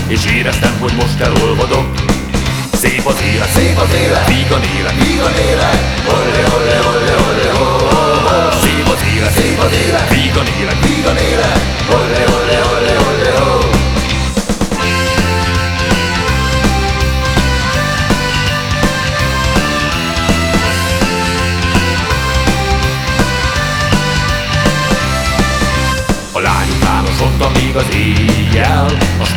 és éreztem, hogy most elolvadok. Szép az élet, vígan élet, olle, olle, olle, olle, ho, ho, ho. Szép az élet, vígan élet, olle, olle, olle, olle, ho. A lány utánozottam még az éjjel,